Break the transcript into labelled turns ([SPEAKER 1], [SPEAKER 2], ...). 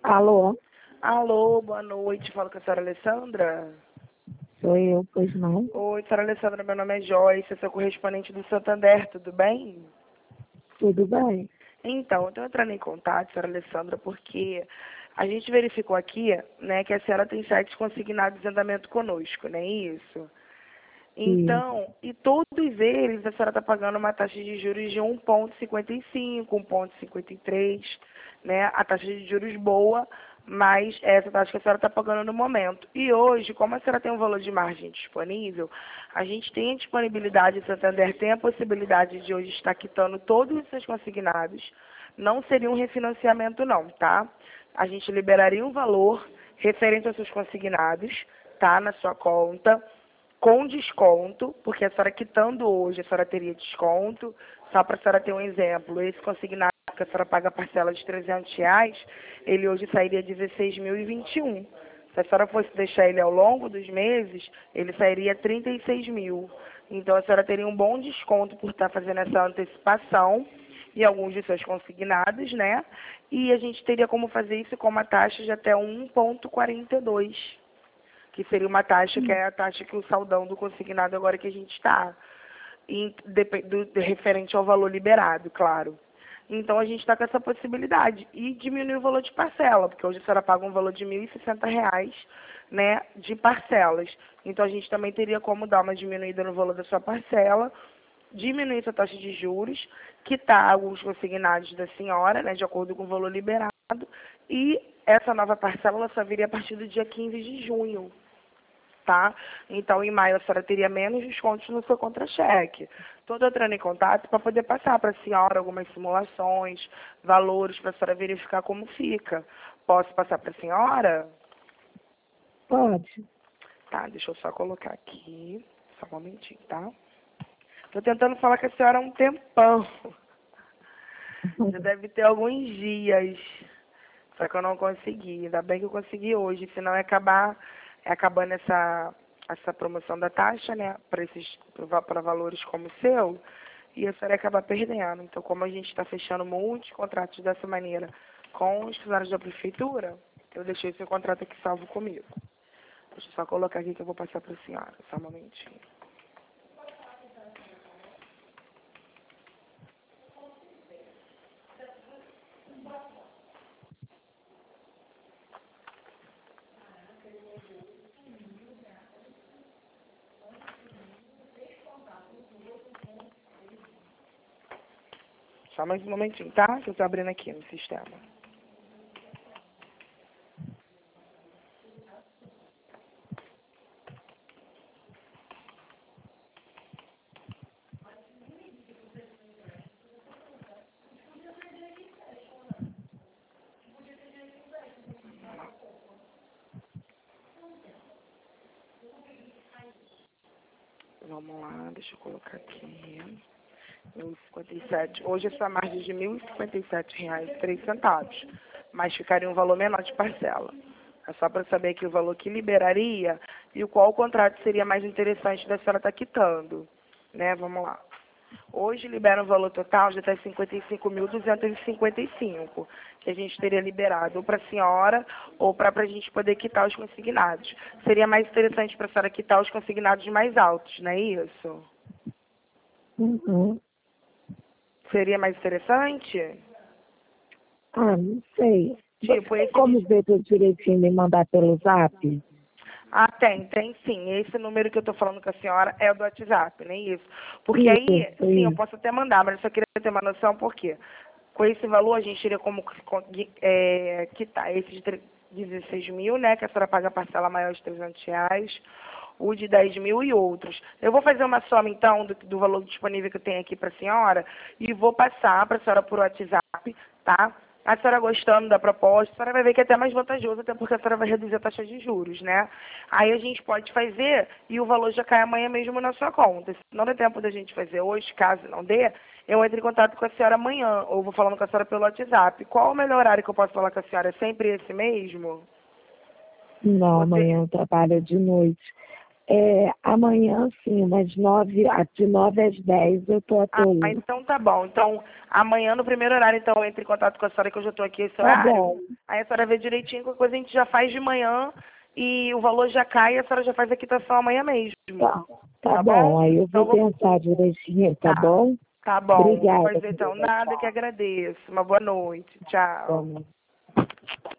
[SPEAKER 1] Alô,
[SPEAKER 2] Alô, boa noite. Falo com a senhora Alessandra.
[SPEAKER 1] sou eu, pois não?
[SPEAKER 2] Oi, senhora Alessandra, meu nome é Joyce, eu sou correspondente do Santander, tudo bem?
[SPEAKER 1] Tudo bem?
[SPEAKER 2] Então, eu estou entrando em contato, senhora Alessandra, porque a gente verificou aqui, né, que a senhora tem 7 consignados em andamento conosco, não é isso?
[SPEAKER 1] Sim.
[SPEAKER 2] Então, e todos eles, a senhora está pagando uma taxa de juros de 1,55, 1,53, né? A taxa de juros boa, mas é essa taxa que a senhora está pagando no momento. E hoje, como a senhora tem um valor de margem disponível, a gente tem a disponibilidade, o Santander tem a possibilidade de hoje estar quitando todos os seus consignados. Não seria um refinanciamento não, tá? A gente liberaria um valor referente aos seus consignados, tá? Na sua conta com desconto, porque a senhora quitando hoje, a senhora teria desconto. Só para a senhora ter um exemplo, esse consignado que a senhora paga a parcela de R$ 300, ele hoje sairia 16.021. Se a senhora fosse deixar ele ao longo dos meses, ele sairia 36 mil. Então a senhora teria um bom desconto por estar fazendo essa antecipação e alguns de seus consignados, né? E a gente teria como fazer isso com uma taxa de até 1,42, que seria uma taxa que é a taxa que o saldão do consignado agora que a gente está, referente ao valor liberado, claro. Então a gente está com essa possibilidade. E diminuir o valor de parcela, porque hoje a senhora paga um valor de R$ 1.060, né, de parcelas. Então a gente também teria como dar uma diminuída no valor da sua parcela, diminuir essa taxa de juros, quitar alguns consignados da senhora, né, de acordo com o valor liberado, e essa nova parcela ela só viria a partir do dia 15 de junho. Tá? Então, em maio, a senhora teria menos descontos no seu contra-cheque. Estou entrando em contato para poder passar para a senhora algumas simulações, valores, para a senhora verificar como fica. Posso passar para a senhora?
[SPEAKER 1] Pode.
[SPEAKER 2] Tá, deixa eu só colocar aqui. Só um momentinho, tá? Estou tentando falar com a senhora há um tempão. Já deve ter alguns dias. Só que eu não consegui. Ainda bem que eu consegui hoje, senão ia acabar acabando essa promoção da taxa, né, para valores como o seu, e a senhora ia acabar perdendo. Então, como a gente está fechando muitos contratos dessa maneira com os funcionários da prefeitura, eu deixei esse contrato aqui salvo comigo. Deixa eu só colocar aqui que eu vou passar para a senhora. Só um momentinho. Só mais um momentinho, tá? Que eu estou abrindo aqui no sistema. Vamos lá, deixa eu colocar aqui. 1.057. Hoje a sua margem de R$ 1.057,03, mas ficaria um valor menor de parcela. É só para saber aqui o valor que liberaria e o qual contrato seria mais interessante da senhora estar quitando. Né? Vamos lá. Hoje libera um valor total de até 55.255, que a gente teria liberado ou para a senhora ou para a gente poder quitar os consignados. Seria mais interessante para a senhora quitar os consignados mais altos, não é isso?
[SPEAKER 1] Uhum.
[SPEAKER 2] Seria mais interessante?
[SPEAKER 1] Ah, não sei. Você
[SPEAKER 2] Tipo,
[SPEAKER 1] tem
[SPEAKER 2] esse
[SPEAKER 1] como
[SPEAKER 2] de...
[SPEAKER 1] ver tudo direitinho e me mandar pelo zap?
[SPEAKER 2] Ah, tem sim. Esse número que eu tô falando com a senhora é o do WhatsApp, nem isso. Porque aí,
[SPEAKER 1] Isso,
[SPEAKER 2] sim, eu
[SPEAKER 1] isso.
[SPEAKER 2] posso até mandar, mas eu só queria ter uma noção, por quê? Com esse valor, a gente teria como quitar esse de 16 mil, né, que a senhora paga a parcela maior de R$ 300, o de 10 mil e outros. Eu vou fazer uma soma, então, do valor disponível que eu tenho aqui para a senhora e vou passar para a senhora por WhatsApp, tá? A senhora gostando da proposta, a senhora vai ver que é até mais vantajoso, até porque a senhora vai reduzir a taxa de juros, né? Aí a gente pode fazer e o valor já cai amanhã mesmo na sua conta. Se não der tempo da gente fazer hoje, caso não dê, eu entro em contato com a senhora amanhã, ou vou falando com a senhora pelo WhatsApp. Qual o melhor horário que eu posso falar com a senhora? É sempre esse mesmo?
[SPEAKER 1] Não,
[SPEAKER 2] Você...
[SPEAKER 1] amanhã eu trabalho de noite. Amanhã, sim, de 9 às 10 eu tô atolando.
[SPEAKER 2] Então tá bom. Então, amanhã no primeiro horário, então, eu entro em contato com a senhora, que eu já tô aqui esse
[SPEAKER 1] Tá
[SPEAKER 2] horário.
[SPEAKER 1] bom.
[SPEAKER 2] Aí a senhora vê direitinho, qualquer coisa a gente já faz de manhã e o valor já cai e a senhora já faz a quitação amanhã mesmo.
[SPEAKER 1] Tá bom, aí eu
[SPEAKER 2] Então,
[SPEAKER 1] vou pensar direitinho, tá bom?
[SPEAKER 2] Tá bom.
[SPEAKER 1] Obrigada.
[SPEAKER 2] Pois então, nada que agradeço. Uma boa noite. Tchau.
[SPEAKER 1] Tchau.